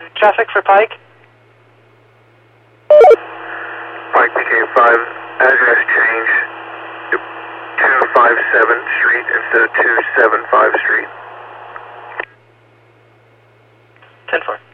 traffic for Pike. Pike became 5, address change to 257 Street instead of 275 Street. 10-4.